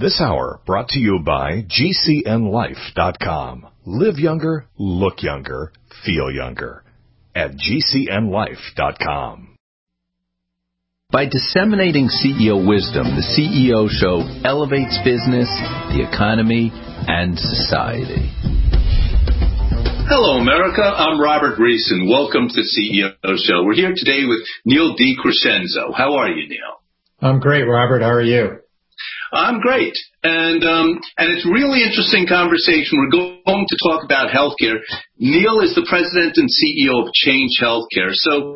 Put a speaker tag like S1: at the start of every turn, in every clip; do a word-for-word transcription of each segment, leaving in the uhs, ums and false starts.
S1: This hour brought to you by G C N life dot com. Live younger, look younger, feel younger at G C N life dot com.
S2: By disseminating C E O wisdom, the C E O Show elevates business, the economy, and society.
S3: Hello, America. I'm Robert Reese, and welcome to the C E O Show. We're here today with Neil DeCrescenzo. How are you, Neil?
S4: I'm great, Robert. How are you?
S3: I'm great. And um, and it's a really interesting conversation. We're going to talk about healthcare. Neil is the president and C E O of Change Healthcare. So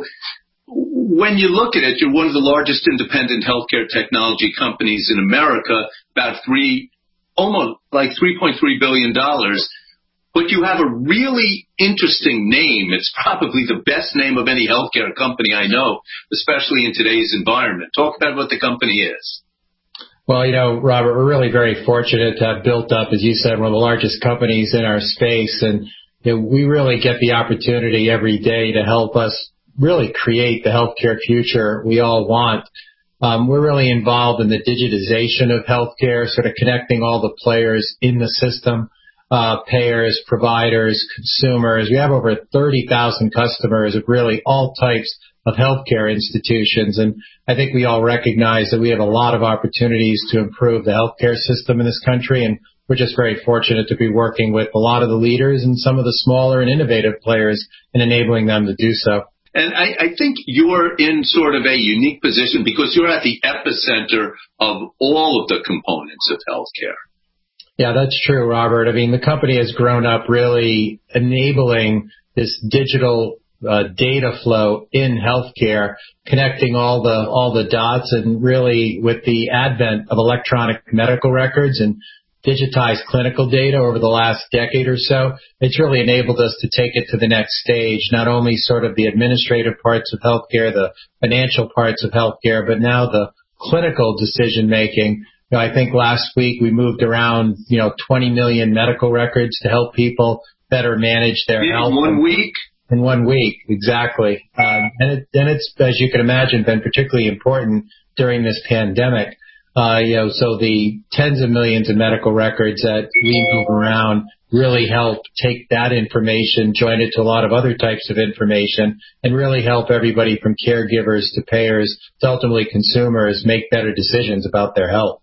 S3: when you look at it, you're one of the largest independent healthcare technology companies in America, about three, almost like three point three billion dollars. But you have a really interesting name. It's probably the best name of any healthcare company I know, especially in today's environment. Talk about what the company is.
S4: Well, you know, Robert, we're really very fortunate to have built up, as you said, one of the largest companies in our space. And you know, we really get the opportunity every day to help us really create the healthcare future we all want. Um, we're really involved in the digitization of healthcare, sort of connecting all the players in the system, uh, payers, providers, consumers. We have over thirty thousand customers of really all types of healthcare institutions. And I think we all recognize that we have a lot of opportunities to improve the healthcare system in this country. And we're just very fortunate to be working with a lot of the leaders and some of the smaller and innovative players and enabling them to do so.
S3: And I, I think you're in sort of a unique position because you're at the epicenter of all of the components of healthcare.
S4: Yeah, that's true, Robert. I mean, the company has grown up really enabling this digital uh, data flow in healthcare, connecting all the all the dots, and really with the advent of electronic medical records and digitized clinical data over the last decade or so, it's really enabled us to take it to the next stage, not only sort of the administrative parts of healthcare, the financial parts of healthcare, but now the clinical decision making. You know, I think last week we moved around, you know, twenty million medical records to help people better manage their
S3: in
S4: health.
S3: In one week?
S4: In one week, exactly. Um, and, it, and it's, as you can imagine, been particularly important during this pandemic. Uh, you know, so the tens of millions of medical records that we move around really help take that information, join it to a lot of other types of information, and really help everybody from caregivers to payers to ultimately consumers make better decisions about their health.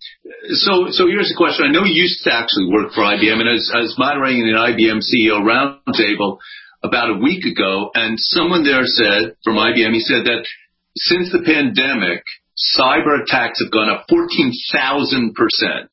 S3: So, so here's the question. I know you used to actually work for I B M, and I was, I was moderating an I B M C E O roundtable about a week ago, and someone there said, from I B M, he said that since the pandemic, cyber attacks have gone up fourteen thousand percent.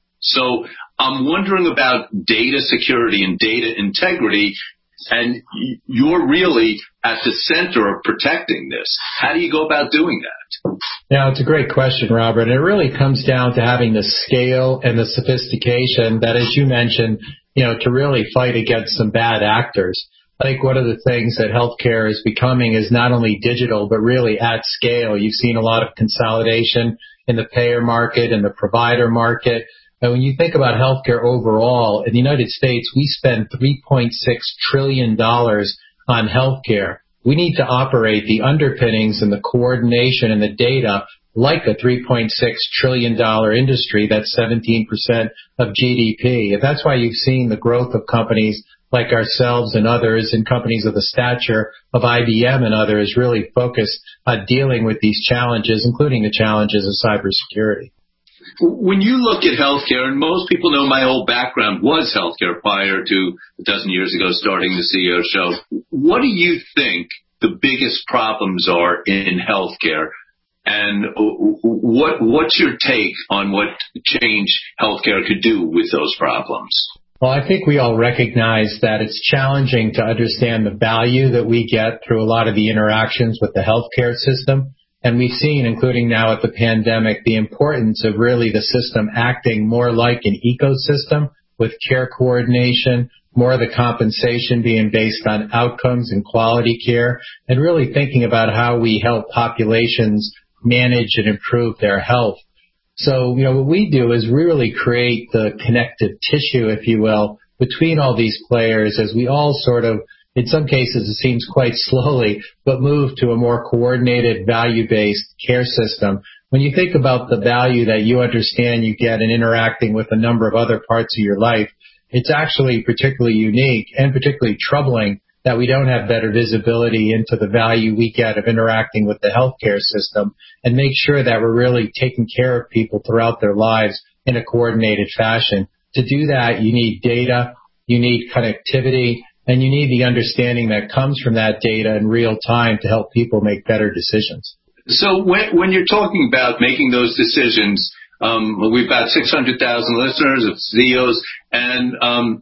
S3: So I'm wondering about data security and data integrity, and you're really at the center of protecting this. How do you go about doing that?
S4: Yeah, it's a great question, Robert. And it really comes down to having the scale and the sophistication that, as you mentioned, you know, to really fight against some bad actors. I think one of the things that healthcare is becoming is not only digital, but really at scale. You've seen a lot of consolidation in the payer market and the provider market. And when you think about healthcare overall, in the United States, we spend three point six trillion dollars on healthcare. We need to operate the underpinnings and the coordination and the data like a three point six trillion dollars industry. That's seventeen percent of G D P. And that's why you've seen the growth of companies like ourselves and others, and companies of the stature of I B M and others, really focused on dealing with these challenges, including the challenges of cybersecurity.
S3: When you look at healthcare, and most people know my whole background was healthcare prior to a dozen years ago starting the C E O Show, what do you think the biggest problems are in healthcare? And what what's your take on what Change Healthcare could do with those problems?
S4: Well, I think we all recognize that it's challenging to understand the value that we get through a lot of the interactions with the healthcare system. And we've seen, including now at the pandemic, the importance of really the system acting more like an ecosystem with care coordination, more of the compensation being based on outcomes and quality care, and really thinking about how we help populations manage and improve their health. So, you know, what we do is really create the connective tissue, if you will, between all these players as we all sort of, in some cases, it seems quite slowly, but move to a more coordinated, value-based care system when you think about the value that you understand you get in interacting with a number of other parts of your life, it's actually particularly unique and particularly troubling that we don't have better visibility into the value we get of interacting with the healthcare system and make sure that we're really taking care of people throughout their lives in a coordinated fashion. To do that, you need data, you need connectivity, and you need the understanding that comes from that data in real time to help people make better decisions.
S3: So when, when you're talking about making those decisions, um, we've got six hundred thousand listeners of C E Os, and um,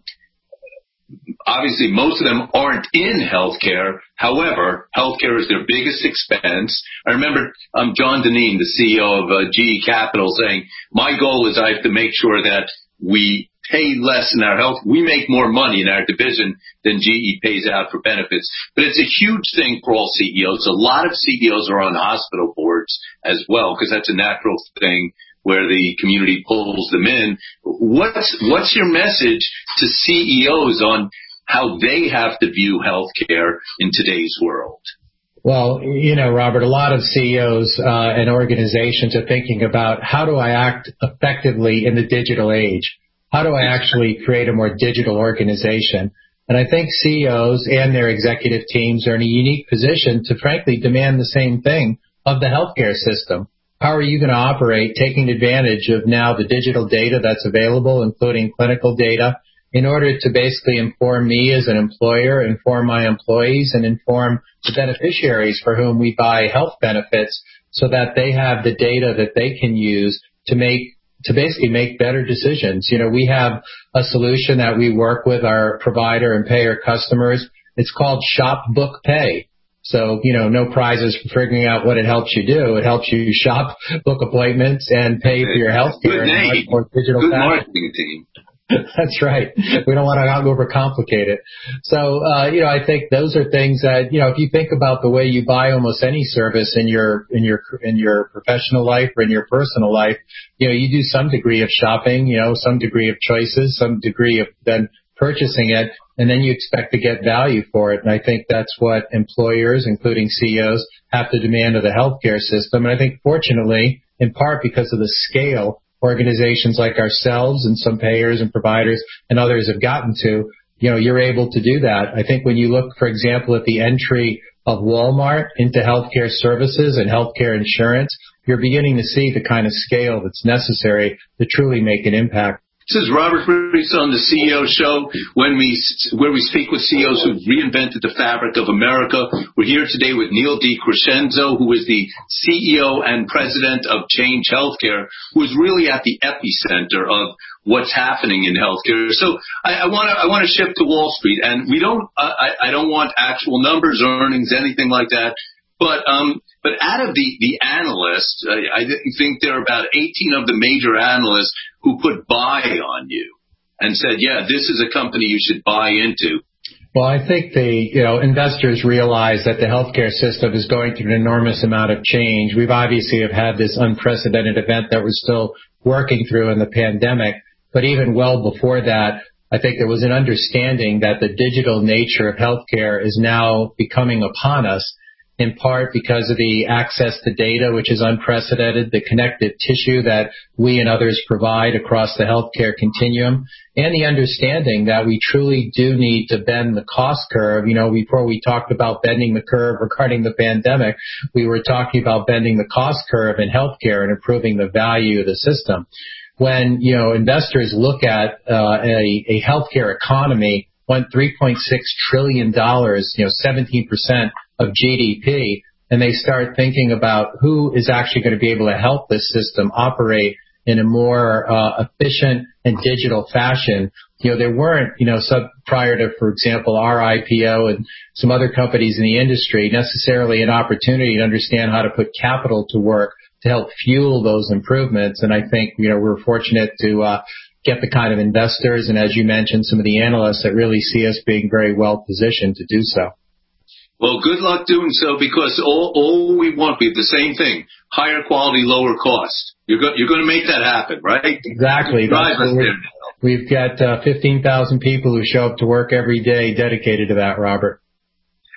S3: obviously most of them aren't in healthcare. However, healthcare is their biggest expense. I remember um, John Dineen, the C E O of uh, G E Capital, saying, my goal is I have to make sure that we pay less in our health. We make more money in our division than G E pays out for benefits. But it's a huge thing for all C E Os. A lot of C E Os are on hospital boards as well, because that's a natural thing where the community pulls them in. What's, what's your message to C E Os on how they have to view healthcare in today's world?
S4: Well, you know, Robert, a lot of C E Os uh, and organizations are thinking about how do I act effectively in the digital age? How do I actually create a more digital organization? And I think C E Os and their executive teams are in a unique position to frankly demand the same thing of the healthcare system. How are you going to operate taking advantage of now the digital data that's available, including clinical data, in order to basically inform me as an employer, inform my employees, and inform the beneficiaries for whom we buy health benefits so that they have the data that they can use to make to basically make better decisions. You know, we have a solution that we work with our provider and payer customers. It's called Shop Book Pay. So, you know, no prizes for figuring out what it helps you do. It helps you shop, book appointments, and pay for your health care in a much more digital
S3: Good
S4: fashion.
S3: marketing team.
S4: That's right. We don't want to overcomplicate it. So, uh, you know, I think those are things that, you know, if you think about the way you buy almost any service in your, in your, in your professional life or in your personal life, you know, you do some degree of shopping, you know, some degree of choices, some degree of then purchasing it, and then you expect to get value for it. And I think that's what employers, including C E Os, have to demand of the healthcare system. And I think fortunately, in part because of the scale organizations like ourselves and some payers and providers and others have gotten to, you know, you're able to do that. I think when you look, for example, at the entry of Walmart into healthcare services and healthcare insurance, you're beginning to see the kind of scale that's necessary to truly make an impact.
S3: This is Robert Reese on the C E O Show, when we, where we speak with C E Os who've reinvented the fabric of America. We're here today with Neil DeCrescenzo, who is the C E O and president of Change Healthcare, who is really at the epicenter of what's happening in healthcare. So I want to I want to shift to Wall Street, and we don't I, I don't want actual numbers, earnings, anything like that. But um, but out of the, the analysts, uh, I think there are about eighteen of the major analysts who put buy on you and said, yeah, this is a company you should buy into.
S4: Well, I think the, you know, investors realize that the healthcare system is going through an enormous amount of change. We've obviously have had this unprecedented event that we're still working through in the pandemic. But even well before that, I think there was an understanding that the digital nature of healthcare is now becoming upon us, in part because of the access to data, which is unprecedented, the connective tissue that we and others provide across the healthcare continuum, and the understanding that we truly do need to bend the cost curve. You know, before we talked about bending the curve regarding the pandemic, we were talking about bending the cost curve in healthcare and improving the value of the system. When, you know, investors look at uh, a, a healthcare economy, went three point six trillion dollars, you know, seventeen percent of G D P, and they start thinking about who is actually going to be able to help this system operate in a more uh, efficient and digital fashion. You know, there weren't, you know, sub prior to, for example, our I P O and some other companies in the industry, necessarily an opportunity to understand how to put capital to work to help fuel those improvements. And I think, you know, we're fortunate to uh, get the kind of investors and, as you mentioned, some of the analysts that really see us being very well positioned to do so.
S3: Well, good luck doing so, because all, all we want, we have the same thing: higher quality, lower cost. You're, go, you're going to make that happen, right?
S4: Exactly.
S3: Drive us there.
S4: We've got uh, fifteen thousand people who show up to work every day dedicated to that, Robert.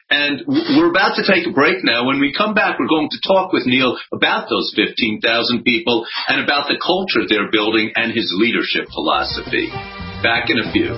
S3: And we're about to take a break now. When we come back, we're going to talk with Neil about those fifteen thousand people and about the culture they're building and his leadership philosophy. Back in a few.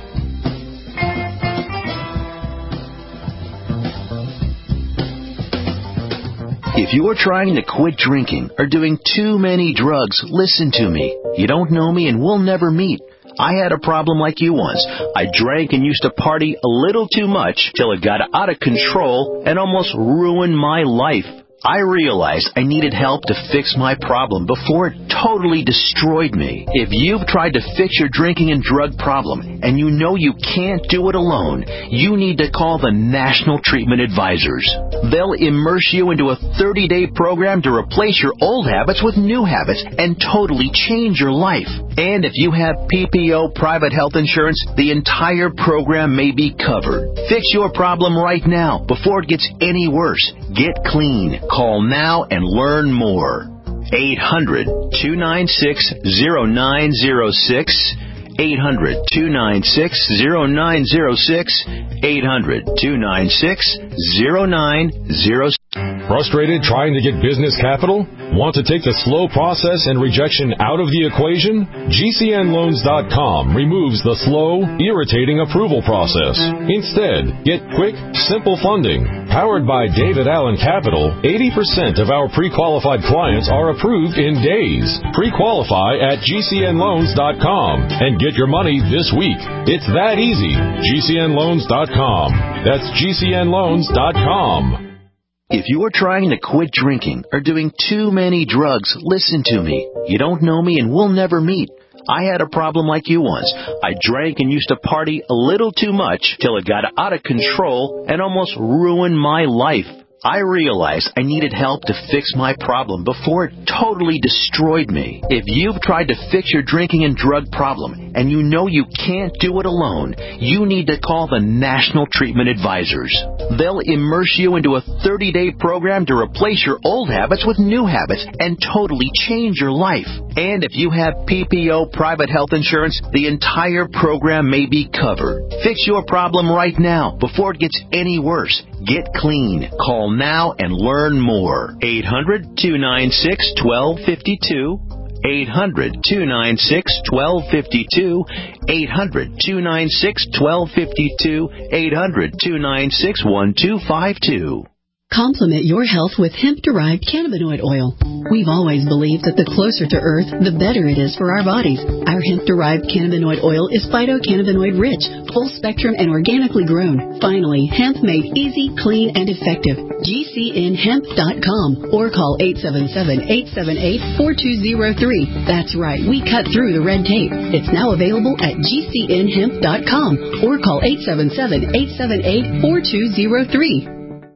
S2: If you're trying to quit drinking or doing too many drugs, listen to me. You don't know me and we'll never meet. I had a problem like you once. I drank and used to party a little too much till it got out of control and almost ruined my life. I realized I needed help to fix my problem before it totally destroyed me. If you've tried to fix your drinking and drug problem and you know you can't do it alone, you need to call the National Treatment Advisors. They'll immerse you into a thirty-day program to replace your old habits with new habits and totally change your life. And if you have P P O private health insurance, the entire program may be covered. Fix your problem right now before it gets any worse. Get clean. Call now and learn more. eight hundred, two nine six, zero nine zero six. eight hundred, two nine six, zero nine zero six. eight hundred, two nine six, zero nine zero six.
S5: Frustrated trying to get business capital? Want to take the slow process and rejection out of the equation? G C N loans dot com removes the slow, irritating approval process. Instead, get quick, simple funding. Powered by David Allen Capital, eighty percent of our pre-qualified clients are approved in days. Pre-qualify at G C N loans dot com and get your money this week. It's that easy. G C N loans dot com. That's G C N loans dot com.
S2: If you're trying to quit drinking or doing too many drugs, listen to me. You don't know me and we'll never meet. I had a problem like you once. I drank and used to party a little too much till it got out of control and almost ruined my life. I realized I needed help to fix my problem before it totally destroyed me. If you've tried to fix your drinking and drug problem and you know you can't do it alone, you need to call the National Treatment Advisors. They'll immerse you into a thirty-day program to replace your old habits with new habits and totally change your life. And if you have P P O private health insurance, the entire program may be covered. Fix your problem right now before it gets any worse. Get clean. Call now and learn more. eight hundred, two nine six, one two five two. eight hundred, two nine six, one two five two. eight hundred, two nine six, one two five two. eight hundred, two nine six, one two five two.
S6: Complement your health with hemp-derived cannabinoid oil. We've always believed that the closer to Earth, the better it is for our bodies. Our hemp-derived cannabinoid oil is phytocannabinoid-rich, full-spectrum, and organically grown. Finally, hemp made easy, clean, and effective. G C N hemp dot com or call eight seven seven, eight seven eight, four two zero three. That's right, we cut through the red tape. It's now available at G C N hemp dot com or call eight seven seven, eight seven eight, four two zero three.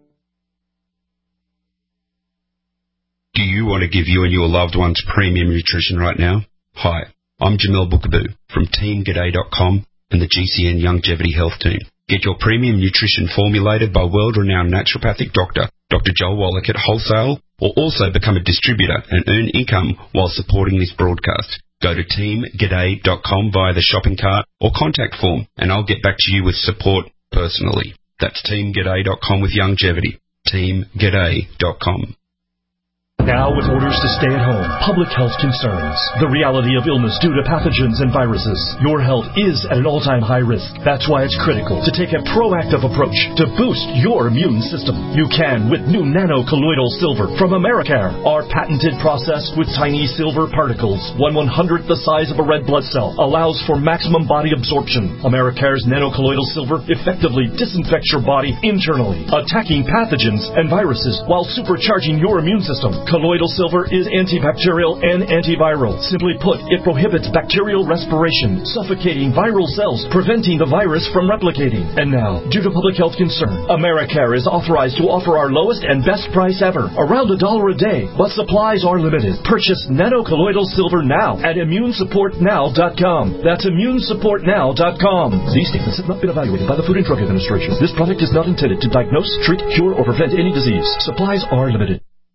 S7: Do you want to give you and your loved ones premium nutrition right now? Hi, I'm Jamel Bookaboo from Team G'day dot com and the G C N Longevity Health Team. Get your premium nutrition formulated by world-renowned naturopathic doctor, Doctor Joel Wallach at wholesale, or also become a distributor and earn income while supporting this broadcast. Go to Team G'day dot com via the shopping cart or contact form, and I'll get back to you with support personally. That's Team G'day dot com with longevity. Team G'day dot com.
S8: Now with orders to stay at home, public health concerns, the reality of illness due to pathogens and viruses, your health is at an all-time high risk. That's why it's critical to take a proactive approach to boost your immune system. You can with new nano-colloidal silver from Americare. Our patented process with tiny silver particles, one one-hundredth the size of a red blood cell, allows for maximum body absorption. Americare's nano-colloidal silver effectively disinfects your body internally, attacking pathogens and viruses while supercharging your immune system. Colloidal silver is antibacterial and antiviral. Simply put, it prohibits bacterial respiration, suffocating viral cells, preventing the virus from replicating. And now, due to public health concern, Americare is authorized to offer our lowest and best price ever, around a dollar a day, but supplies are limited. Purchase nano-colloidal silver now at immune support now dot com. That's immune support now dot com. These statements have not been evaluated by the Food and Drug Administration. This product is not intended to diagnose, treat, cure, or prevent any disease. Supplies are limited.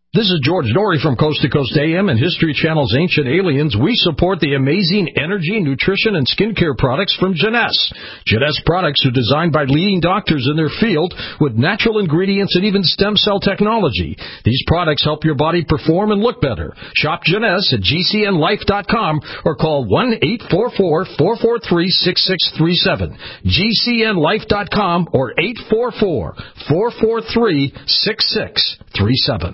S9: This is George Norrie from Coast to Coast A M and History Channel's Ancient Aliens. We support the amazing energy, nutrition, and skincare products from Jeunesse. Jeunesse products are designed by leading doctors in their field with natural ingredients and even stem cell technology. These products help your body perform and look better. Shop Jeunesse at G C N life dot com or call one eight four four, four four three, six six three seven. G C N life dot com or eight four four, four four three, six six three seven.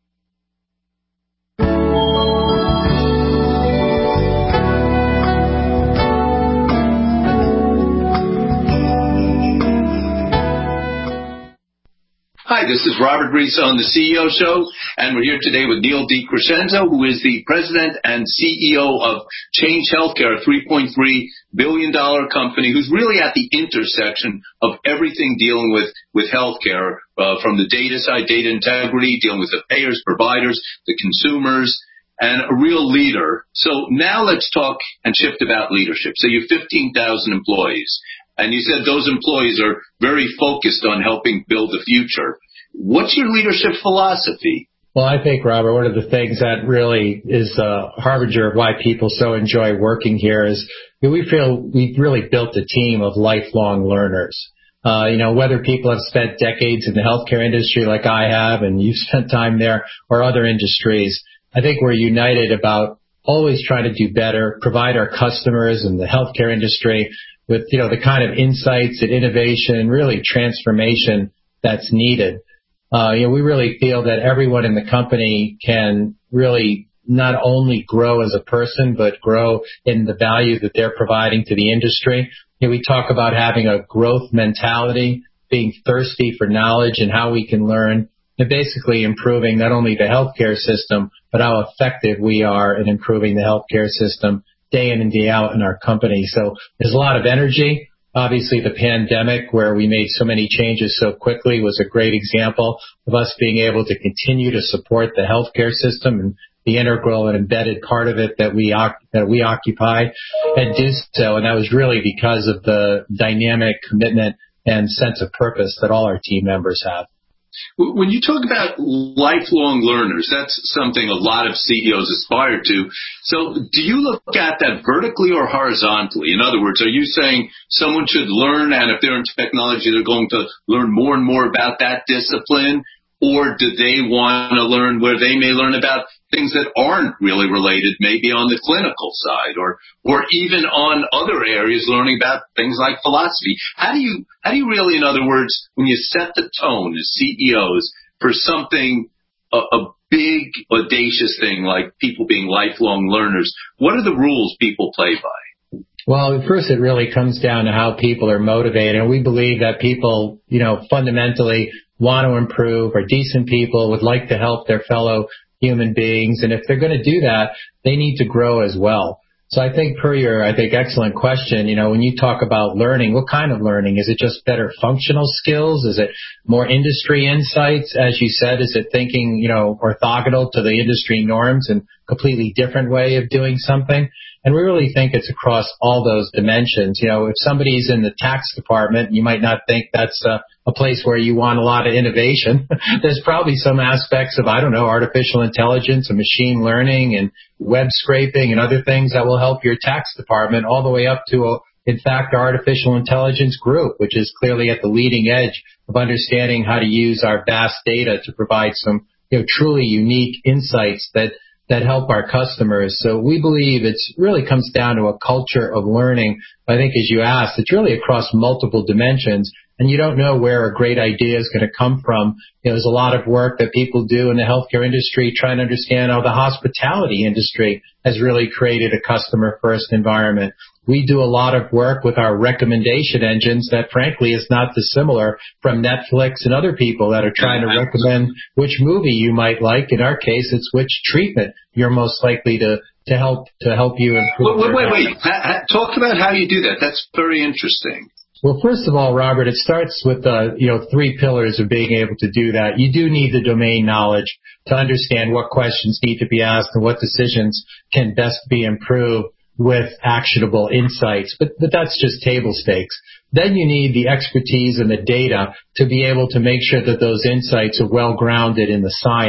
S3: Hi, this is Robert Reese on the C E O Show, and we're here today with Neil DeCrescenzo, who is the president and C E O of Change Healthcare, a three point three billion dollars company who's really at the intersection of everything dealing with, with healthcare, uh, from the data side, data integrity, dealing with the payers, providers, the consumers, and a real leader. So now let's talk and shift about leadership. So you have fifteen thousand employees. And you said those employees are very focused on helping build the future. What's your leadership philosophy?
S4: Well, I think, Robert, one of the things that really is a harbinger of why people so enjoy working here is we feel we've really built a team of lifelong learners. Uh, you know, whether people have spent decades in the healthcare industry like I have and you've spent time there or other industries, I think we're united about always trying to do better, provide our customers and the healthcare industry with, you know, the kind of insights and innovation, really transformation that's needed. Uh, you know, we really feel that everyone in the company can really not only grow as a person, but grow in the value that they're providing to the industry. You know, we talk about having a growth mentality, being thirsty for knowledge and how we can learn, and basically improving not only the healthcare system, but how effective we are in improving the healthcare system day in and day out in our company. So there's a lot of energy. Obviously, the pandemic, where we made so many changes so quickly, was a great example of us being able to continue to support the healthcare system and the integral and embedded part of it that we that we occupy and do so. And that was really because of the dynamic commitment and sense of purpose that all our team members have.
S3: When you talk about lifelong learners, that's something a lot of C E Os aspire to. So do you look at that vertically or horizontally? In other words, are you saying someone should learn, and if they're in technology, they're going to learn more and more about that discipline? Or do they want to learn where they may learn about things that aren't really related, maybe on the clinical side, or or even on other areas, learning about things like philosophy? How do you how do you really, in other words, when you set the tone as C E Os for something, a, a big, audacious thing like people being lifelong learners, what are the rules people play by?
S4: Well, first, it really comes down to how people are motivated. And we believe that people, you know, fundamentally want to improve, are decent people, would like to help their fellow human beings. And if they're going to do that, they need to grow as well. So I think per your, I think, excellent question, you know, when you talk about learning, what kind of learning? Is it just better functional skills? Is it more industry insights? As you said, is it thinking, you know, orthogonal to the industry norms and completely different way of doing something? And we really think it's across all those dimensions. You know, if somebody's in the tax department, you might not think that's a, a place where you want a lot of innovation. There's probably some aspects of, I don't know, artificial intelligence and machine learning and web scraping and other things that will help your tax department, all the way up to, a, in fact, our artificial intelligence group, which is clearly at the leading edge of understanding how to use our vast data to provide some, you know, truly unique insights that that help our customers. So we believe it's really comes down to a culture of learning. I think, as you asked, it's really across multiple dimensions, and you don't know where a great idea is going to come from. You know, there's a lot of work that people do in the healthcare industry trying to understand how the hospitality industry has really created a customer-first environment. We do a lot of work with our recommendation engines that, frankly, is not dissimilar from Netflix and other people that are trying to recommend which movie you might like. In our case, it's which treatment you're most likely to, to help to help you improve.
S3: Wait, wait, wait. wait. Talk about how you do that. That's very interesting.
S4: Well, first of all, Robert, it starts with the, you know, three pillars of being able to do that. You do need the domain knowledge to understand what questions need to be asked and what decisions can best be improved with actionable insights. But, but that's just table stakes. Then you need the expertise and the data to be able to make sure that those insights are well grounded in the science.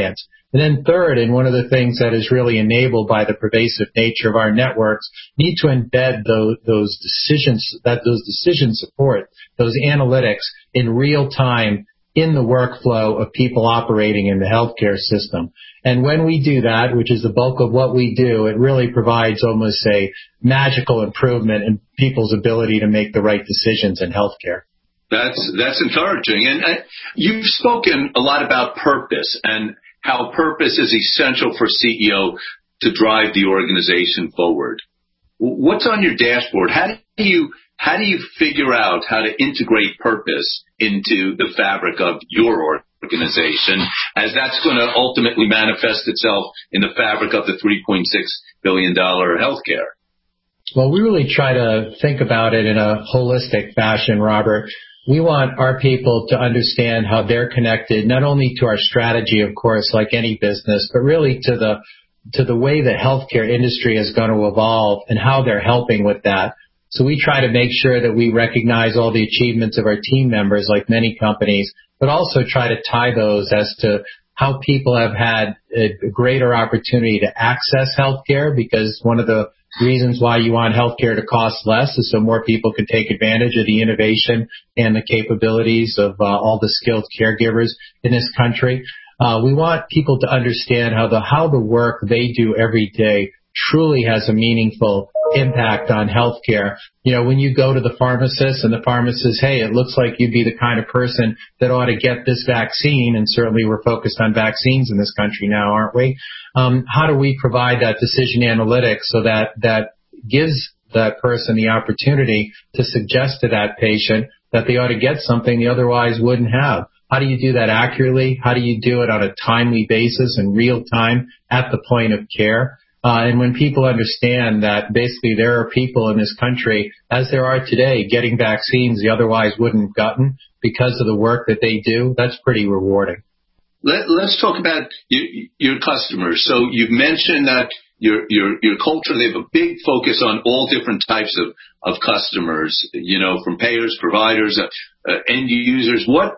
S4: And then third, and one of the things that is really enabled by the pervasive nature of our networks, need to embed those, those decisions, that those decision support, those analytics in real time in the workflow of people operating in the healthcare system. And when we do that, which is the bulk of what we do, it really provides almost a magical improvement in people's ability to make the right decisions in healthcare.
S3: That's that's encouraging. And uh, you've spoken a lot about purpose and how purpose is essential for C E O to drive the organization forward. What's on your dashboard? How do you how do you figure out how to integrate purpose into the fabric of your organization, as that's going to ultimately manifest itself in the fabric of the three point six billion dollars healthcare?
S4: Well, we really try to think about it in a holistic fashion, Robert. We want our people to understand how they're connected, not only to our strategy, of course, like any business, but really to the to the way the healthcare industry is going to evolve and how they're helping with that. So we try to make sure that we recognize all the achievements of our team members, like many companies, but also try to tie those as to how people have had a greater opportunity to access healthcare, because one of the reasons why you want healthcare to cost less is so more people can take advantage of the innovation and the capabilities of uh, all the skilled caregivers in this country. Uh, we want people to understand how the how the work they do every day truly has a meaningful impact on healthcare. You know, when you go to the pharmacist and the pharmacist says, hey, it looks like you'd be the kind of person that ought to get this vaccine, and certainly we're focused on vaccines in this country now, aren't we? Um, how do we provide that decision analytics so that that gives that person the opportunity to suggest to that patient that they ought to get something they otherwise wouldn't have? How do you do that accurately? How do you do it on a timely basis in real time at the point of care? Uh, and when people understand that basically there are people in this country, as there are today, getting vaccines they otherwise wouldn't have gotten because of the work that they do, that's pretty rewarding.
S3: Let, let's talk about your, your customers. So you've mentioned that your, your, your culture, they have a big focus on all different types of, of customers, you know, from payers, providers, uh, uh, end users. What,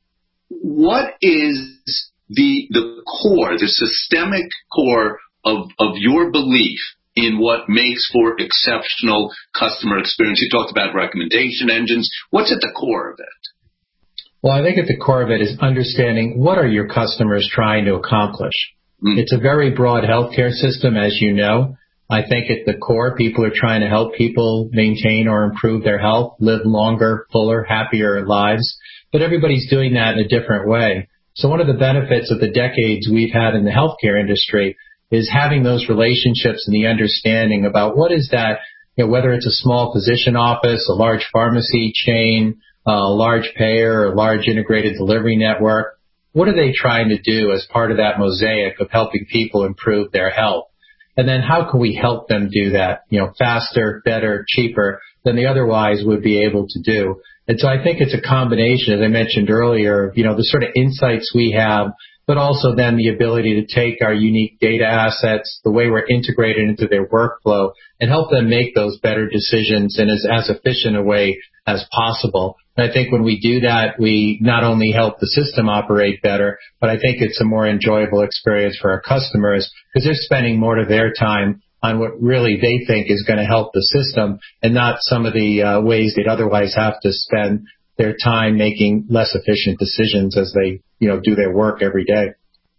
S3: what is the, the core, the systemic core of, of your belief in what makes for exceptional customer experience? You talked about recommendation engines. What's at the core of it?
S4: Well, I think at the core of it is understanding what are your customers trying to accomplish. Mm. It's a very broad healthcare system, as you know. I think at the core, people are trying to help people maintain or improve their health, live longer, fuller, happier lives. But everybody's doing that in a different way. So one of the benefits of the decades we've had in the healthcare industry is having those relationships and the understanding about what is that, you know, whether it's a small physician office, a large pharmacy chain, a large payer, a large integrated delivery network. What are they trying to do as part of that mosaic of helping people improve their health? And then how can we help them do that, you know, faster, better, cheaper than they otherwise would be able to do? And so I think it's a combination, as I mentioned earlier, you know, the sort of insights we have, but also then the ability to take our unique data assets, the way we're integrated into their workflow, and help them make those better decisions in as, as efficient a way as possible. And I think when we do that, we not only help the system operate better, but I think it's a more enjoyable experience for our customers because they're spending more of their time on what really they think is going to help the system and not some of the uh, ways they'd otherwise have to spend their time making less efficient decisions as they, you know, do their work every day.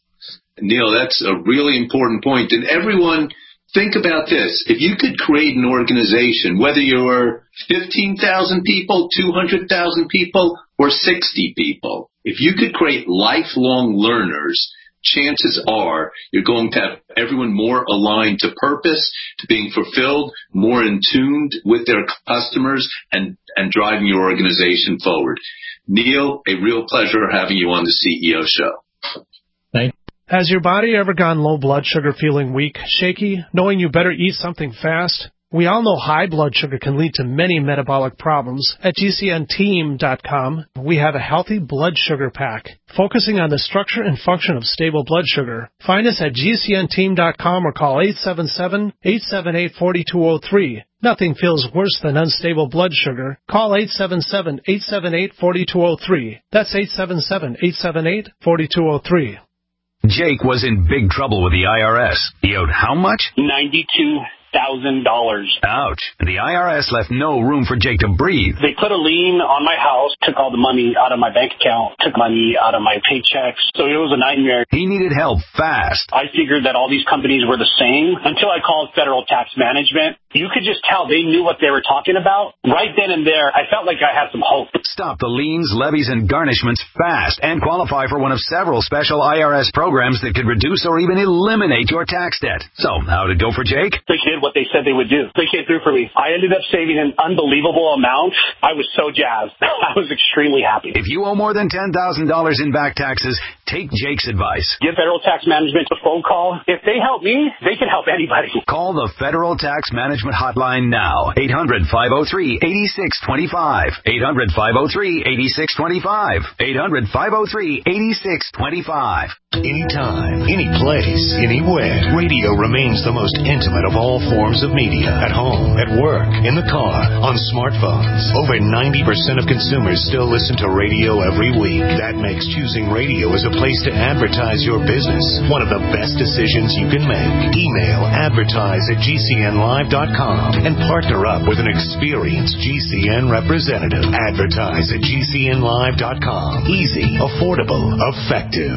S3: Neil, that's a really important point. And everyone, think about this. If you could create an organization, whether you're fifteen thousand people, two hundred thousand people, or sixty people, if you could create lifelong learners, chances are you're going to have everyone more aligned to purpose, to being fulfilled, more in tune with their customers, and, and driving your organization forward. Neil, a real pleasure having you on the C E O Show.
S4: Thank you.
S10: Has your body ever gone low blood sugar, feeling weak, shaky, knowing you better eat something fast? We all know high blood sugar can lead to many metabolic problems. At G C N team dot com, we have a healthy blood sugar pack, focusing on the structure and function of stable blood sugar. Find us at G C N team dot com or call eight seven seven, eight seven eight, four two zero three. Nothing feels worse than unstable blood sugar. Call eight seven seven, eight seven eight, four two zero three. That's eight seven seven, eight seven eight, four two zero three.
S11: Jake was in big trouble with the I R S. He owed how much?
S12: ninety-two thousand dollars.
S11: Ouch. The I R S left no room for Jake to breathe.
S12: They put a lien on my house, took all the money out of my bank account, took money out of my paychecks. So it was a nightmare.
S11: He needed help fast.
S12: I figured that all these companies were the same until I called Federal Tax Management. You could just tell they knew what they were talking about. Right then and there, I felt like I had some hope.
S11: Stop the liens, levies, and garnishments fast and qualify for one of several special I R S programs that could reduce or even eliminate your tax debt. So, how'd it go for Jake?
S12: They did what they said they would do. They came through for me. I ended up saving an unbelievable amount. I was so jazzed. I was extremely happy.
S11: If you owe more than ten thousand dollars in back taxes, take Jake's advice.
S12: Give Federal Tax Management a phone call. If they help me, they can help anybody.
S11: Call the Federal Tax Management Hotline now. eight hundred, five oh three, eight six two five. eight hundred, five oh three, eight six two five. eight hundred, five oh three, eight six two five.
S1: Anytime, any place, anywhere, radio remains the most intimate of all forms of media. At home, at work, in the car, on smartphones. Over ninety percent of consumers still listen to radio every week. That makes choosing radio as a place to advertise your business one of the best decisions you can make. Email advertise at G C N live dot com and partner up with an experienced G C N representative. Advertise at G C N live dot com. Easy, affordable, effective.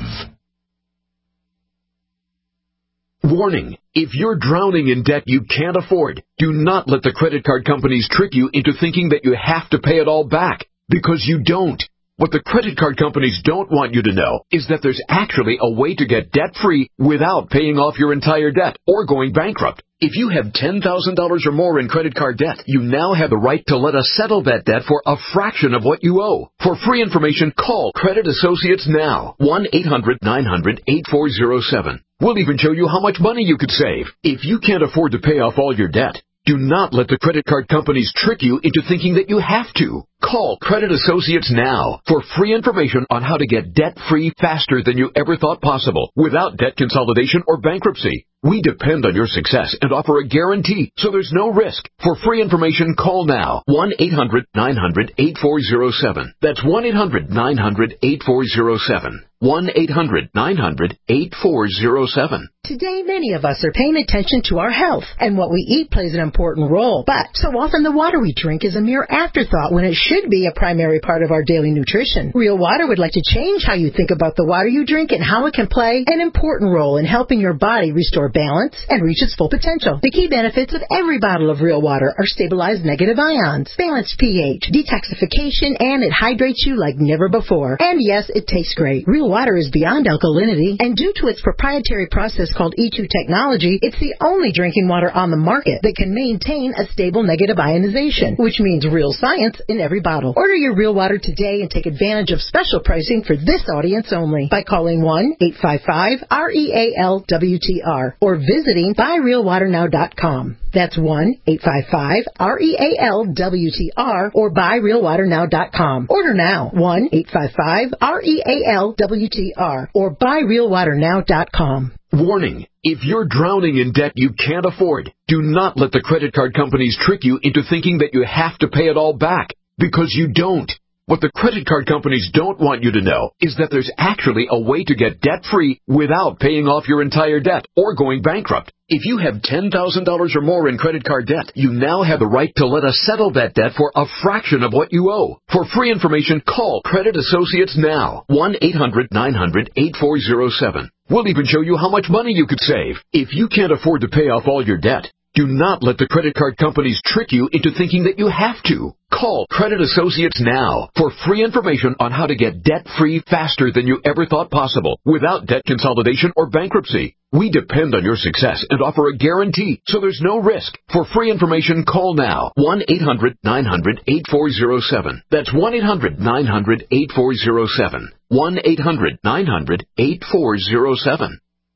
S13: Warning. If you're drowning in debt you can't afford, do not let the credit card companies trick you into thinking that you have to pay it all back, because you don't. What the credit card companies don't want you to know is that there's actually a way to get debt-free without paying off your entire debt or going bankrupt. If you have ten thousand dollars or more in credit card debt, you now have the right to let us settle that debt for a fraction of what you owe. For free information, call Credit Associates now. one eight hundred nine hundred eight four zero seven. We'll even show you how much money you could save. If you can't afford to pay off all your debt, do not let the credit card companies trick you into thinking that you have to. Call Credit Associates now for free information on how to get debt-free faster than you ever thought possible without debt consolidation or bankruptcy. We depend on your success and offer a guarantee, so there's no risk. For free information, call now. one eight hundred nine hundred eight four zero seven. That's one eight hundred nine hundred eight four zero seven. one eight hundred nine hundred eight four zero seven.
S14: Today, many of us are paying attention to our health, and what we eat plays an important role. But so often the water we drink is a mere afterthought when it should be a primary part of our daily nutrition. Real Water would like to change how you think about the water you drink and how it can play an important role in helping your body restore balance and reach its full potential. The key benefits of every bottle of Real Water are stabilized negative ions, balanced pH, detoxification, and it hydrates you like never before. And yes, it tastes great. Real Water is beyond alkalinity, and due to its proprietary process called E two technology, it's the only drinking water on the market that can maintain a stable negative ionization, which means real science in every bottle. Order your Real Water today and take advantage of special pricing for this audience only by calling one eight five five R E A L W T R or visiting buy real water now dot com. That's one eight five five R E A L W T R or buy real water now dot com. Order now, one eight five five R E A L W T R or buy real water now dot com.
S13: Warning. If you're drowning in debt you can't afford, do not let the credit card companies trick you into thinking that you have to pay it all back, because you don't. What the credit card companies don't want you to know is that there's actually a way to get debt-free without paying off your entire debt or going bankrupt. If you have ten thousand dollars or more in credit card debt, you now have the right to let us settle that debt for a fraction of what you owe. For free information, call Credit Associates now. one eight hundred nine hundred eight four zero seven. We'll even show you how much money you could save. If you can't afford to pay off all your debt, do not let the credit card companies trick you into thinking that you have to. Call Credit Associates now for free information on how to get debt-free faster than you ever thought possible without debt consolidation or bankruptcy. We depend on your success and offer a guarantee, so there's no risk. For free information, call now. one eight hundred nine hundred eight four zero seven. That's one eight hundred nine hundred eight four zero seven. one eight hundred nine hundred eight four zero seven.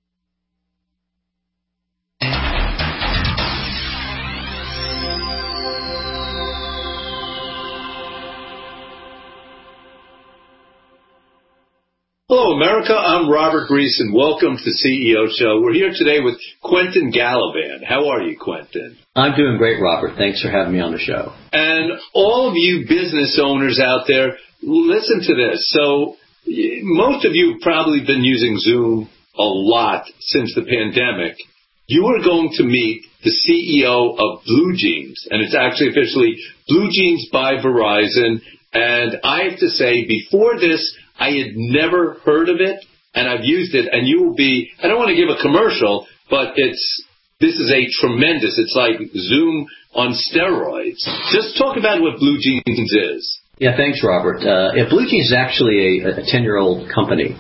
S3: Hello, America. I'm Robert Reese, and welcome to the C E O Show. We're here today with Quentin Gallivan. How are you, Quentin?
S15: I'm doing great, Robert. Thanks for having me on the show.
S3: And all of you business owners out there, listen to this. So most of you have probably been using Zoom a lot since the pandemic. You are going to meet the C E O of Blue Jeans, and it's actually officially Blue Jeans by Verizon. And I have to say, before this, I had never heard of it, and I've used it. And you will be, I don't want to give a commercial, but it's this is a tremendous, it's like Zoom on steroids. Just talk about what Blue Jeans is.
S15: Yeah, thanks, Robert. Uh, yeah, Blue Jeans is actually a, a ten-year-old company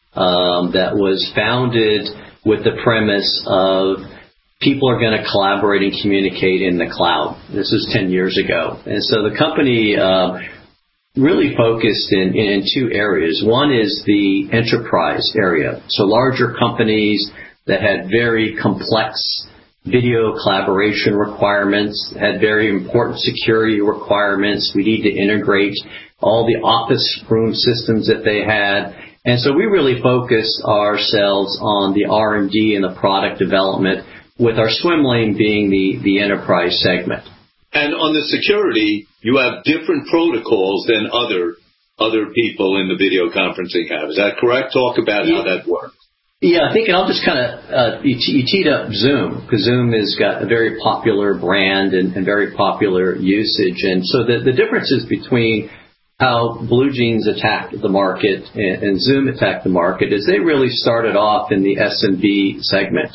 S15: um, that was founded with the premise of people are going to collaborate and communicate in the cloud. This was ten years ago. And so the company uh, really focused in, in two areas. One is the enterprise area. So larger companies that had very complex video collaboration requirements, had very important security requirements. We need to integrate all the office room systems that they had. And so we really focused ourselves on the R and D and the product development, with our swim lane being the, the enterprise segment.
S3: And on the security, you have different protocols than other other people in the video conferencing have. Is that correct? Talk about yeah. how that works.
S15: Yeah, I think, and I'll just kind of, uh, you, you teed up Zoom, because Zoom has got a very popular brand and, and very popular usage. And so the, the differences between how Blue Jeans attacked the market and, and Zoom attacked the market is they really started off in the S M B segment.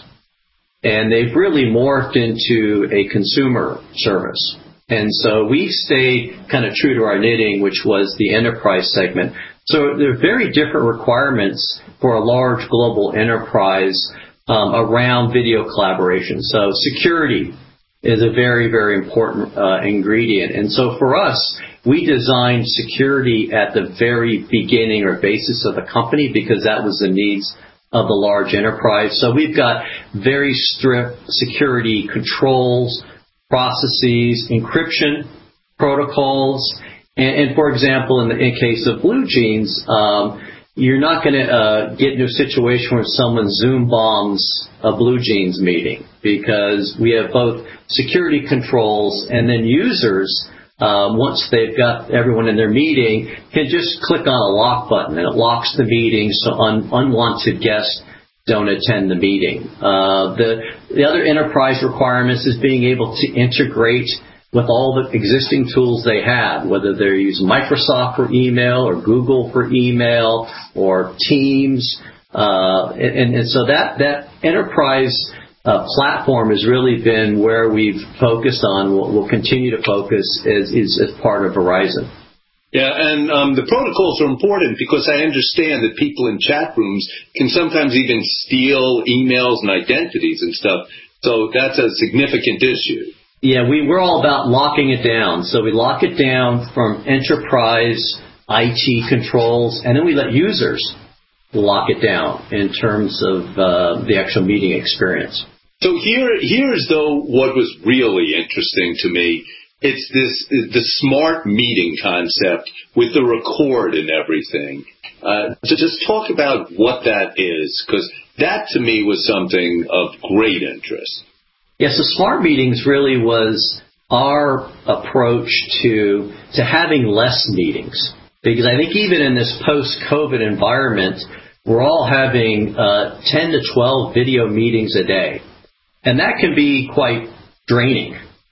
S15: And they've really morphed into a consumer service. And so we stayed kind of true to our knitting, which was the enterprise segment. So there are very different requirements for a large global enterprise um, around video collaboration. So security is a very, very important uh, ingredient. And so for us, we designed security at the very beginning or basis of the company because that was the needs of the large enterprise. So we've got very strict security controls, processes, encryption protocols. And, and for example, in the in case of Blue Jeans, um, you're not going to uh, get into a situation where someone Zoom bombs a Blue Jeans meeting, because we have both security controls and then users, uh, once they've got everyone in their meeting, can just click on a lock button and it locks the meeting so un- unwanted guests don't attend the meeting. Uh, the, the other enterprise requirements is being able to integrate with all the existing tools they have, whether they're using Microsoft for email or Google for email or Teams. Uh, and, and so that, that enterprise uh, platform has really been where we've focused on, we'll, we'll continue to focus as, is, as part of Verizon.
S3: Yeah, and um, the protocols are important because I understand that people in chat rooms can sometimes even steal emails and identities and stuff. So that's a significant issue.
S15: Yeah, we, we're all about locking it down. So we lock it down from enterprise I T controls, and then we let users lock it down in terms of uh, the actual meeting experience.
S3: So here, here's, though, what was really interesting to me. It's this the smart meeting concept with the record and everything. Uh, so just talk about what that is, because that, to me, was something of great interest.
S15: Yes, the smart meetings really was our approach to to having less meetings. Because I think even in this post-COVID environment, we're all having uh, ten to twelve video meetings a day. And that can be quite draining.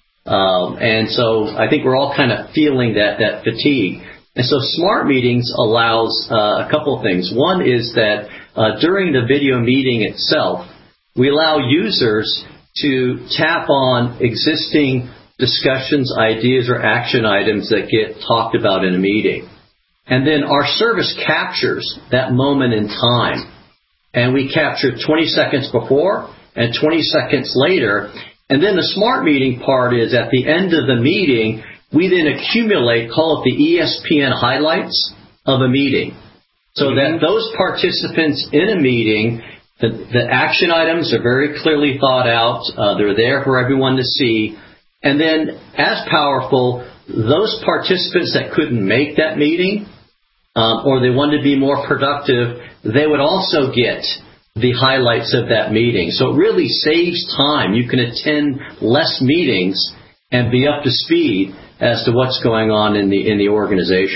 S15: Um, and so I think we're all kind of feeling that, that fatigue. And so smart meetings allows uh, a couple of things. One is that uh, during the video meeting itself, we allow users to tap on existing discussions, ideas, or action items that get talked about in a meeting. And then our service captures that moment in time. And we capture twenty seconds before and twenty seconds later. And then the smart meeting part is at the end of the meeting, we then accumulate, call it the E S P N highlights of a meeting. So mm-hmm. that those participants in a meeting, the, the action items are very clearly thought out. Uh, they're there for everyone to see. And then, as powerful, those participants that couldn't make that meeting, um, or they wanted to be more productive, they would also get the highlights of that meeting. So it really saves time. You can attend less meetings and be up to speed as to what's going on in the in the organization.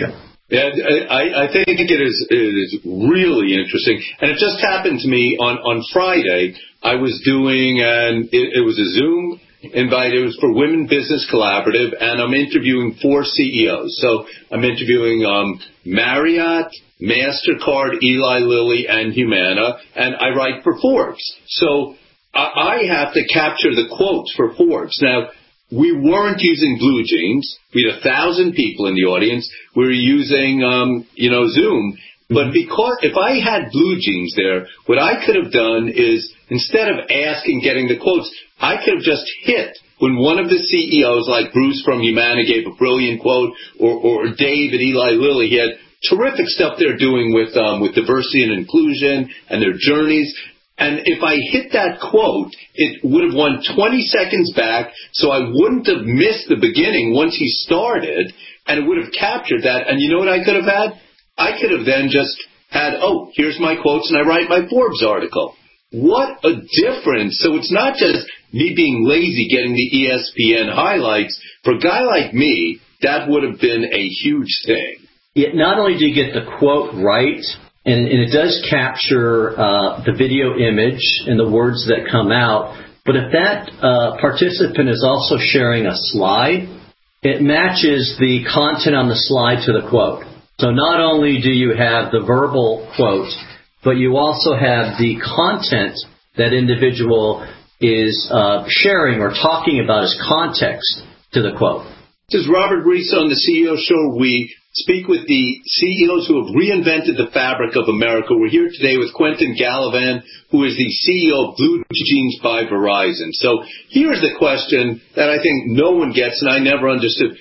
S3: Yeah, I, I think it is, it is really interesting. And it just happened to me on, on Friday. I was doing, and it, it was a Zoom invite. It was for Women Business Collaborative, and I'm interviewing four C E Os. So I'm interviewing um, Marriott, MasterCard, Eli Lilly, and Humana, and I write for Forbes. So I, I have to capture the quotes for Forbes. Now, we weren't using Blue Jeans. We had a thousand people in the audience. We were using, um, you know, Zoom. But because if I had Blue Jeans there, what I could have done is instead of asking, getting the quotes, I could have just hit when one of the C E Os, like Bruce from Humana, gave a brilliant quote, or, or Dave at Eli Lilly. He had terrific stuff they're doing with um, with diversity and inclusion and their journeys. And if I hit that quote, it would have won twenty seconds back, so I wouldn't have missed the beginning once he started, and it would have captured that. And you know what I could have had? I could have then just had, oh, here's my quotes, and I write my Forbes article. What a difference. So it's not just me being lazy getting the E S P N highlights. For a guy like me, that would have been a huge thing.
S15: Yeah, not only do you get the quote right, And, and it does capture uh, the video image and the words that come out. But if that uh, participant is also sharing a slide, it matches the content on the slide to the quote. So not only do you have the verbal quote, but you also have the content that individual is uh, sharing or talking about as context to the quote.
S3: This is Robert Reese on the C E O Show. We speak with the C E Os who have reinvented the fabric of America. We're here today with Quentin Gallivan, who is the C E O of Blue Jeans by Verizon. So here's the question that I think no one gets, and I never understood.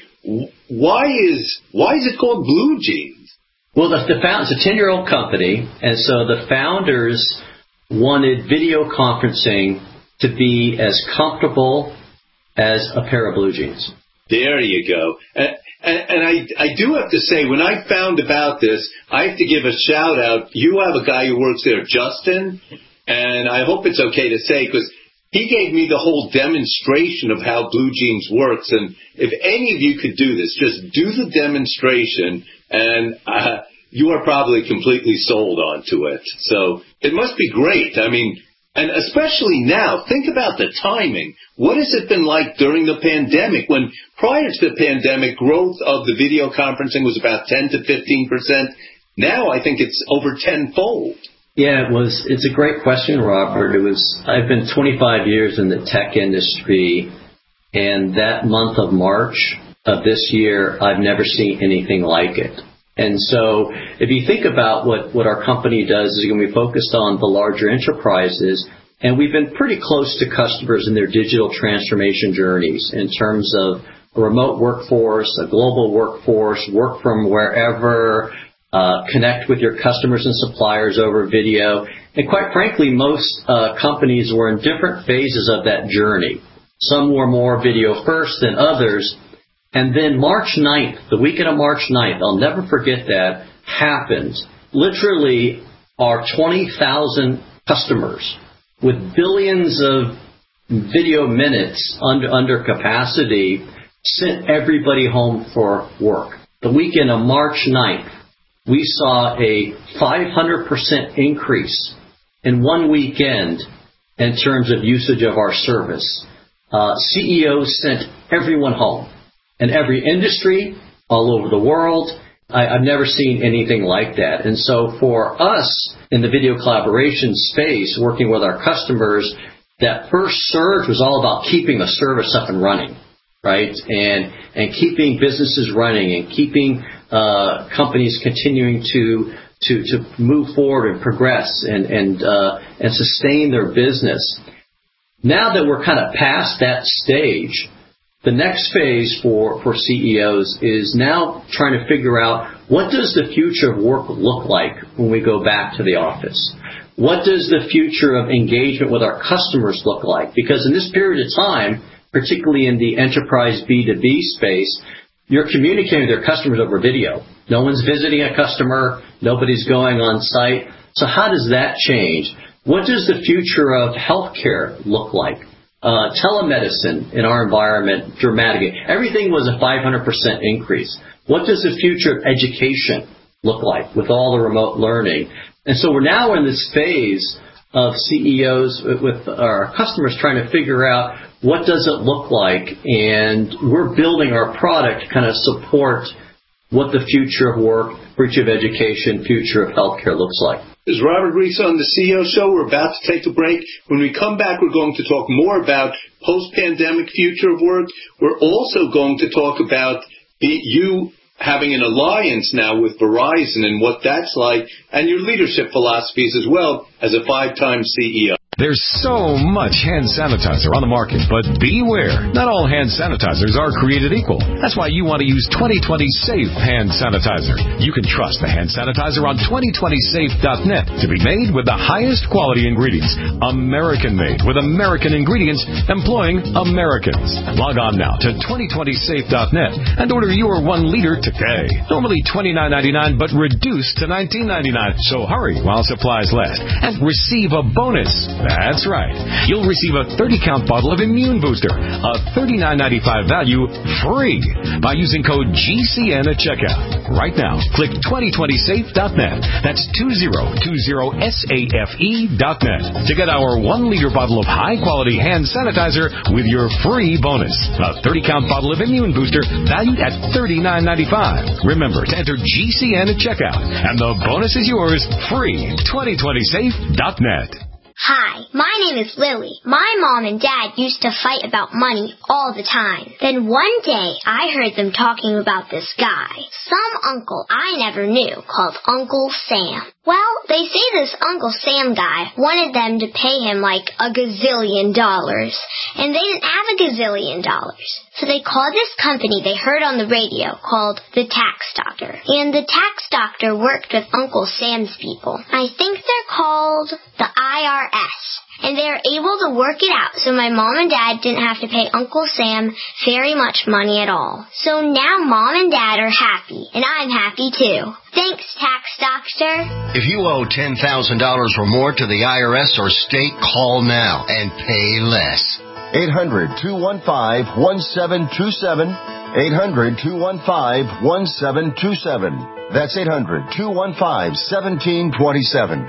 S3: Why is why is it called Blue Jeans?
S15: Well, the, the found, it's a ten-year-old company, and so the founders wanted video conferencing to be as comfortable as a pair of blue jeans.
S3: There you go. And, and, and I, I do have to say, when I found about this, I have to give a shout out. You have a guy who works there, Justin, and I hope it's okay to say, because he gave me the whole demonstration of how Blue Jeans works. And if any of you could do this, just do the demonstration, and uh, you are probably completely sold onto it. So it must be great. I mean, and especially now, think about the timing. What has it been like during the pandemic when prior to the pandemic, growth of the video conferencing was about ten to fifteen percent? Now I think it's over tenfold.
S15: Yeah, it was. It's a great question, Robert. It was. I've been twenty-five years in the tech industry, and that month of March of this year, I've never seen anything like it. And so if you think about what, what our company does is going to be focused on the larger enterprises, and we've been pretty close to customers in their digital transformation journeys in terms of a remote workforce, a global workforce, work from wherever, uh, connect with your customers and suppliers over video. And quite frankly, most uh, companies were in different phases of that journey. Some were more video first than others. And then March ninth, the weekend of March ninth, I'll never forget that, happened. Literally, our twenty thousand customers with billions of video minutes under, under capacity sent everybody home for work. The weekend of March ninth, we saw a five hundred percent increase in one weekend in terms of usage of our service. Uh, C E Os sent everyone home. In every industry, all over the world, I, I've never seen anything like that. And so for us in the video collaboration space, working with our customers, that first surge was all about keeping the service up and running, right? And and keeping businesses running and keeping uh, companies continuing to to to move forward and progress and and uh, and sustain their business. Now that we're kind of past that stage, the next phase for, for C E Os is now trying to figure out what does the future of work look like when we go back to the office? What does the future of engagement with our customers look like? Because in this period of time, particularly in the enterprise B two B space, you're communicating with your customers over video. No one's visiting a customer. Nobody's going on site. So how does that change? What does the future of healthcare look like? uh, telemedicine in our environment dramatically. Everything was a five hundred percent increase. What does the future of education look like with all the remote learning? And so we're now in this phase of C E Os with our customers trying to figure out what does it look like, and we're building our product to kind of support what the future of work, future of education, future of healthcare looks like.
S3: This is Robert Reese on the C E O Show. We're about to take a break. When we come back, we're going to talk more about post-pandemic future of work. We're also going to talk about the, you having an alliance now with Verizon and what that's like, and your leadership philosophies as well as a five-time C E O.
S5: There's so much hand sanitizer on the market, but beware. Not all hand sanitizers are created equal. That's why you want to use twenty twenty Safe Hand Sanitizer. You can trust the hand sanitizer on twenty twenty safe dot net to be made with the highest quality ingredients. American-made with American ingredients employing Americans. Log on now to twenty twenty safe dot net and order your one liter today. Normally twenty-nine ninety-nine, but reduced to nineteen ninety-nine. So hurry while supplies last and receive a bonus. That's right. You'll receive a thirty count bottle of Immune Booster, a thirty-nine ninety-five value, free by using code G C N at checkout. Right now, click twenty twenty safe dot net. That's twenty twenty safe dot net to get our one liter bottle of high-quality hand sanitizer with your free bonus. A thirty count bottle of Immune Booster valued at thirty-nine ninety-five. Remember to enter G C N at checkout, and the bonus is yours free. twenty twenty safe dot net.
S16: Hi, my name is Lily. My mom and dad used to fight about money all the time. Then one day, I heard them talking about this guy, some uncle I never knew, called Uncle Sam. Well, they say this Uncle Sam guy wanted them to pay him like a gazillion dollars, and they didn't have a gazillion dollars. So they called this company they heard on the radio called the Tax Doctor. And the Tax Doctor worked with Uncle Sam's people. I think they're called the I R S. And they were able to work it out so my mom and dad didn't have to pay Uncle Sam very much money at all. So now mom and dad are happy, and I'm happy too. Thanks, Tax Doctor.
S17: If you owe ten thousand dollars or more to the I R S or state, call now and pay less.
S18: eight hundred, two one five, one seven two seven. eight hundred, two one five, one seven two seven. That's eight hundred, two one five, one seven two seven.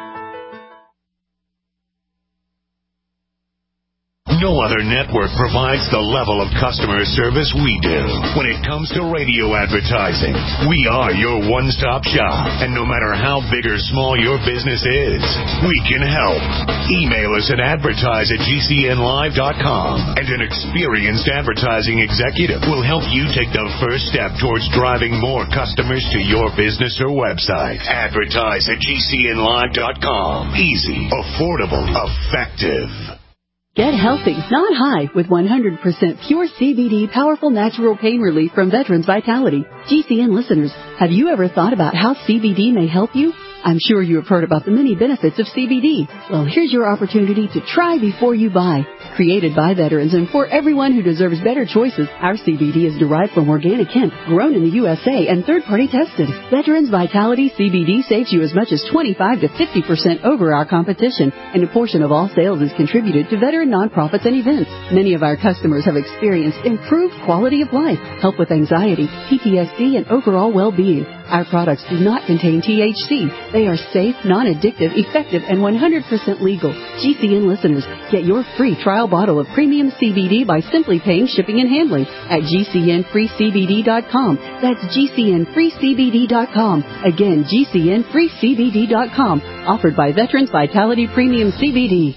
S1: No other network provides the level of customer service we do. When it comes to radio advertising, we are your one-stop shop. And no matter how big or small your business is, we can help. Email us at advertise at G C N live dot com, and an experienced advertising executive will help you take the first step towards driving more customers to your business or website. Advertise at G C N live dot com. Easy, affordable, effective.
S6: Get healthy, not high, with one hundred percent pure C B D powerful natural pain relief from Veterans Vitality. G C N listeners, have you ever thought about how C B D may help you? I'm sure you have heard about the many benefits of C B D. Well, here's your opportunity to try before you buy. Created by veterans and for everyone who deserves better choices, our C B D is derived from organic hemp, grown in the U S A, and third-party tested. Veterans Vitality C B D saves you as much as twenty-five to fifty percent over our competition, and a portion of all sales is contributed to veteran nonprofits and events. Many of our customers have experienced improved quality of life, help with anxiety, P T S D, and overall well-being. Our products do not contain T H C. They are safe, non-addictive, effective, and one hundred percent legal. G C N listeners, get your free trial bottle of premium C B D by simply paying shipping and handling at G C N free C B D dot com. That's G C N free C B D dot com. Again, G C N free C B D dot com. Offered by Veterans Vitality Premium C B D.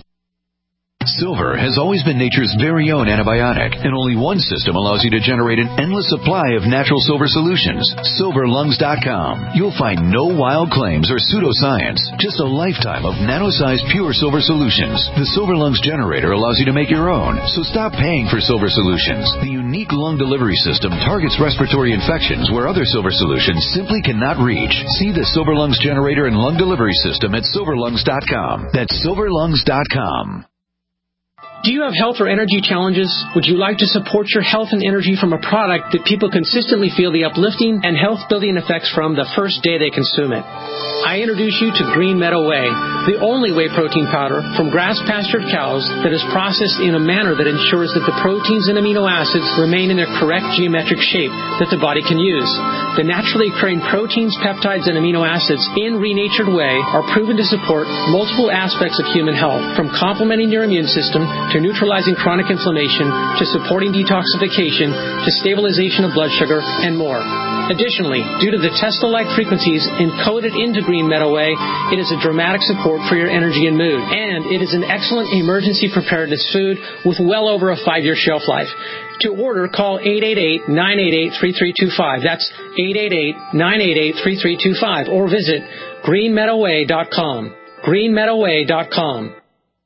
S2: Silver has always been nature's very own antibiotic, and only one system allows you to generate an endless supply of natural silver solutions. silver lungs dot com. You'll find no wild claims or pseudoscience, just a lifetime of nano-sized pure silver solutions. The Silver Lungs generator allows you to make your own, so stop paying for silver solutions. The unique lung delivery system targets respiratory infections where other silver solutions simply cannot reach. See the Silver Lungs generator and lung delivery system at silver lungs dot com. That's silver lungs dot com.
S19: Do you have health or energy challenges? Would you like to support your health and energy from a product that people consistently feel the uplifting and health-building effects from the first day they consume it? I introduce you to Green Meadow Whey, the only whey protein powder from grass-pastured cows that is processed in a manner that ensures that the proteins and amino acids remain in their correct geometric shape that the body can use. The naturally occurring proteins, peptides, and amino acids in renatured whey are proven to support multiple aspects of human health, from complementing your immune system to neutralizing chronic inflammation, to supporting detoxification, to stabilization of blood sugar, and more. Additionally, due to the Tesla-like frequencies encoded into Green Meadow Whey, it is a dramatic support for your energy and mood. And it is an excellent emergency preparedness food with well over a five-year shelf life. To order, call eight eight eight, nine eight eight, three three two five. That's eight eight eight, nine eight eight, three three two five. Or visit green meadow whey dot com. green meadow whey dot com.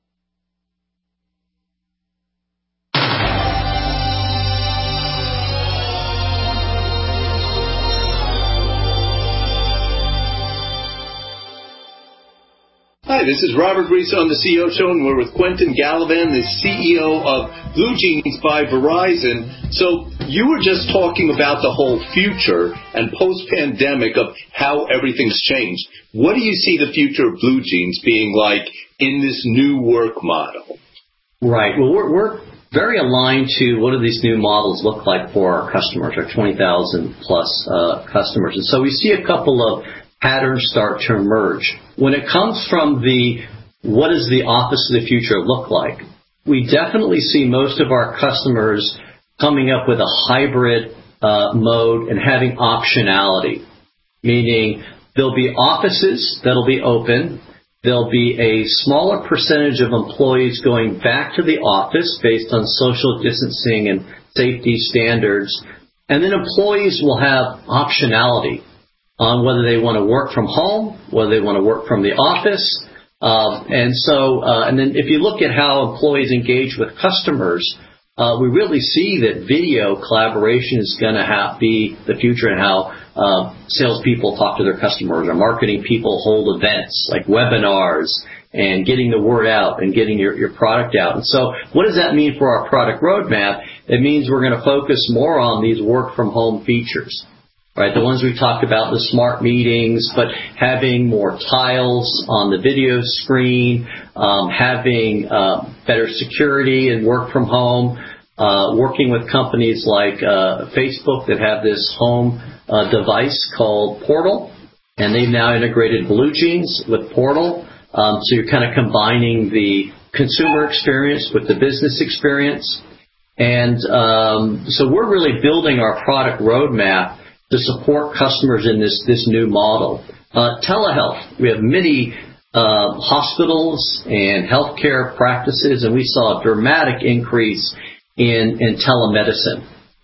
S3: Hi, this is Robert Reese on the C E O Show, and we're with Quentin Gallivan, the C E O of Blue Jeans by Verizon. So you were just talking about the whole future and post-pandemic of how everything's changed. What do you see the future of Blue Jeans being like in this new work model?
S15: Right. Well, we're, we're very aligned to what do these new models look like for our customers, our twenty thousand plus uh, customers. And so we see a couple of patterns start to emerge. When it comes from the what does the office of the future look like, we definitely see most of our customers coming up with a hybrid uh, mode and having optionality, meaning there'll be offices that'll be open, there'll be a smaller percentage of employees going back to the office based on social distancing and safety standards, and then employees will have optionality on whether they want to work from home, whether they want to work from the office. Uh, and so, uh, and then if you look at how employees engage with customers, uh, we really see that video collaboration is going to have be the future in how uh, salespeople talk to their customers, or marketing people hold events like webinars and getting the word out and getting your, your product out. And so what does that mean for our product roadmap? It means we're going to focus more on these work from home features. Right, the ones we talked about, the smart meetings, but having more tiles on the video screen, um, having uh, better security and work from home, uh, working with companies like uh, Facebook that have this home uh, device called Portal, and they've now integrated Blue Jeans with Portal. Um, so you're kind of combining the consumer experience with the business experience. And um, so we're really building our product roadmap to support customers in this, this new model. Uh, telehealth. We have many uh, hospitals and healthcare practices, and we saw a dramatic increase in, in telemedicine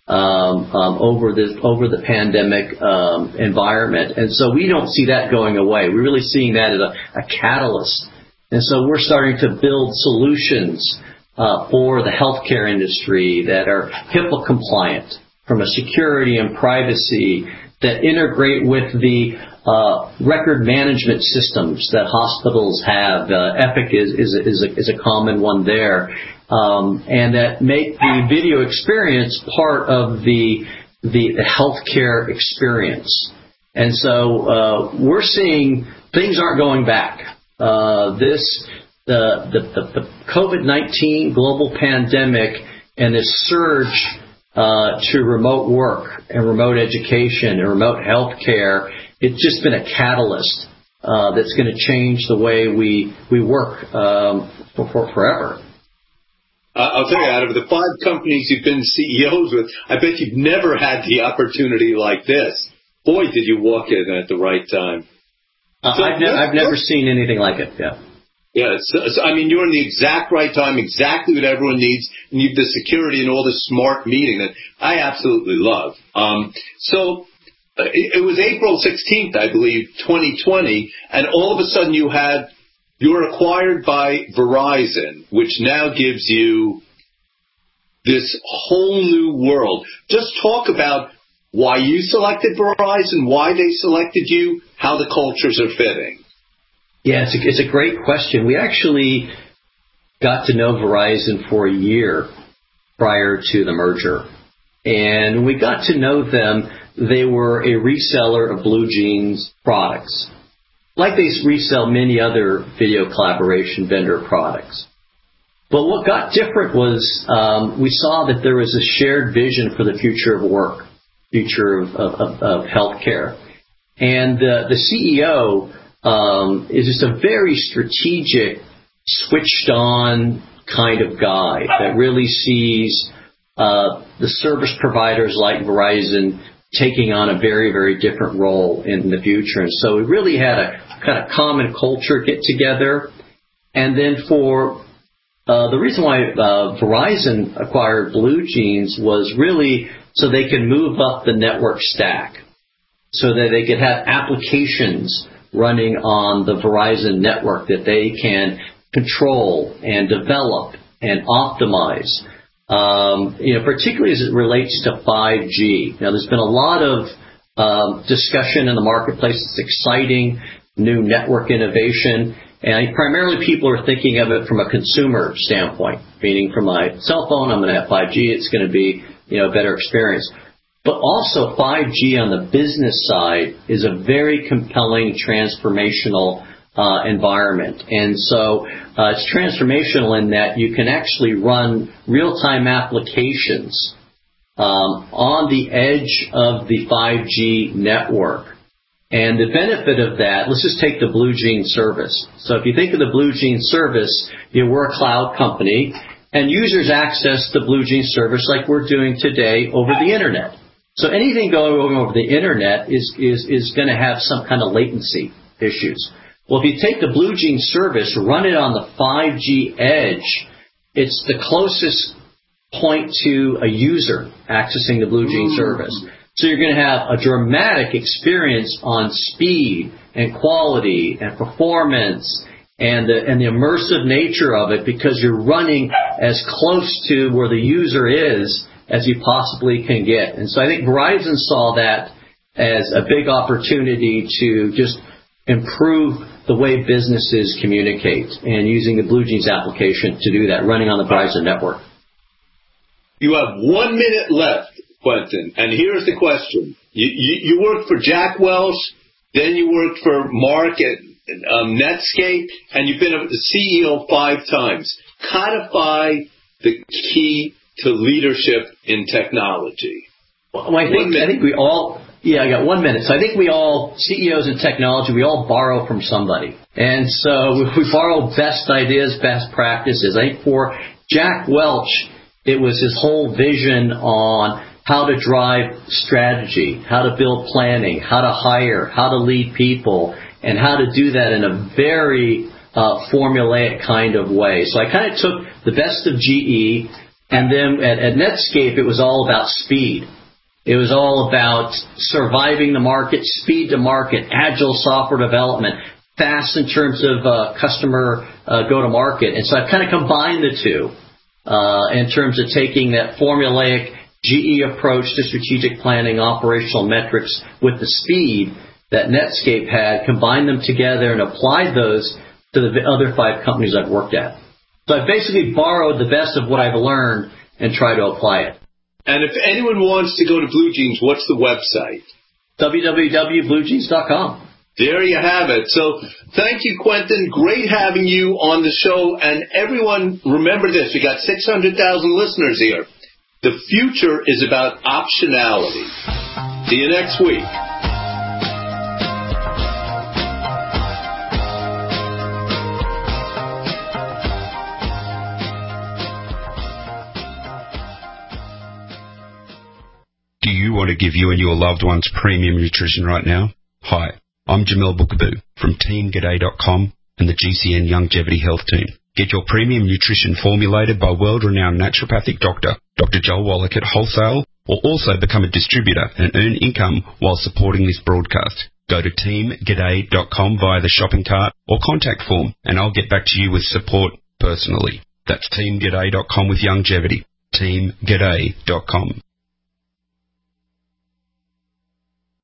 S15: um, um, over the over the pandemic um, environment. And so we don't see that going away. We're really seeing that as a, a catalyst. And so we're starting to build solutions uh, for the healthcare industry that are HIPAA compliant, from a security and privacy, that integrate with the uh, record management systems that hospitals have. Uh, Epic is is is a, is a common one there, um, and that make the video experience part of the the, the healthcare experience. And so uh, we're seeing things aren't going back. Uh, this the the, the, the COVID nineteen global pandemic and this surge Uh, to remote work and remote education and remote health care, it's just been a catalyst uh, that's going to change the way we we work um, for, for forever.
S3: Uh, I'll tell you, out of the five companies you've been C E Os with, I bet you've never had the opportunity like this. Boy, did you walk in at the right time.
S15: Uh, so I've, ne- I've never seen anything like it. Yeah.
S3: Yeah, so, so, I mean, you're in the exact right time, exactly what everyone needs, and you have the security and all this smart meeting that I absolutely love. Um, so uh, it, it was April sixteenth, I believe, twenty twenty, and all of a sudden you had, you were acquired by Verizon, which now gives you this whole new world. Just talk about why you selected Verizon, why they selected you, how the cultures are fitting.
S15: Yeah, it's a, it's a great question. We actually got to know Verizon for a year prior to the merger. And when we got to know them, they were a reseller of Blue Jeans products, like they resell many other video collaboration vendor products. But what got different was um, we saw that there was a shared vision for the future of work, future of, of, of, of healthcare. And uh, the C E O um, is just a very strategic, switched-on kind of guy that really sees uh, the service providers like Verizon taking on a very, very different role in the future. And so we really had a kind of common culture get together. And then for uh, the reason why uh, Verizon acquired Blue Jeans was really so they could move up the network stack, so that they could have applications running on the Verizon network that they can control and develop and optimize. Um, you know, particularly as it relates to five G. Now, there's been a lot of um, discussion in the marketplace. It's exciting, new network innovation, and I, primarily people are thinking of it from a consumer standpoint, meaning from my cell phone, I'm going to have five G. It's going to be, you know, a better experience. But also five G on the business side is a very compelling, transformational Uh, environment. And so uh, it's transformational in that you can actually run real-time applications um, on the edge of the five G network. And the benefit of that, let's just take the Blue Jeans service. So if you think of the Blue Jeans service, you know, we're a cloud company, and users access the Blue Jeans service like we're doing today over the Internet. So anything going over the Internet is, is, is going to have some kind of latency issues. Well, if you take the Blue Jeans service, run it on the five G edge, it's the closest point to a user accessing the Blue Jeans service. So you're going to have a dramatic experience on speed and quality and performance and the, and the immersive nature of it, because you're running as close to where the user is as you possibly can get. And so I think Verizon saw that as a big opportunity to just improve the way businesses communicate, and using the Blue Jeans application to do that, running on the Verizon network.
S3: You have one minute left, Quentin, and here's the question. You, you, you worked for Jack Welch, then you worked for Mark at um, Netscape, and you've been the C E O five times. Codify the key to leadership in technology.
S15: Well, I think, I think we all... Yeah, I got one minute. So I think we all, C E Os in technology, we all borrow from somebody. And so we borrow best ideas, best practices. I think for Jack Welch, it was his whole vision on how to drive strategy, how to build planning, how to hire, how to lead people, and how to do that in a very uh, formulaic kind of way. So I kind of took the best of G E, and then at, at Netscape, it was all about speed. It was all about surviving the market, speed to market, agile software development, fast in terms of uh, customer uh, go-to-market. And so I've kind of combined the two uh, in terms of taking that formulaic G E approach to strategic planning, operational metrics with the speed that Netscape had, combined them together and applied those to the other five companies I've worked at. So I've basically borrowed the best of what I've learned and tried to apply it.
S3: And if anyone wants to go to Blue Jeans, what's the website?
S15: w w w dot blue jeans dot com.
S3: There you have it. So thank you, Quentin. Great having you on the show. And everyone, remember this. We got six hundred thousand listeners here. The future is about optionality. See you next week.
S7: Do you want to give you and your loved ones premium nutrition right now? Hi, I'm Jamel Bookaboo from team g'day dot com and the G C N Longevity Health Team. Get your premium nutrition formulated by world-renowned naturopathic doctor, Doctor Joel Wallach at wholesale, or also become a distributor and earn income while supporting this broadcast. Go to team g'day dot com via the shopping cart or contact form, and I'll get back to you with support personally. That's team g'day dot com with longevity. team g'day dot com.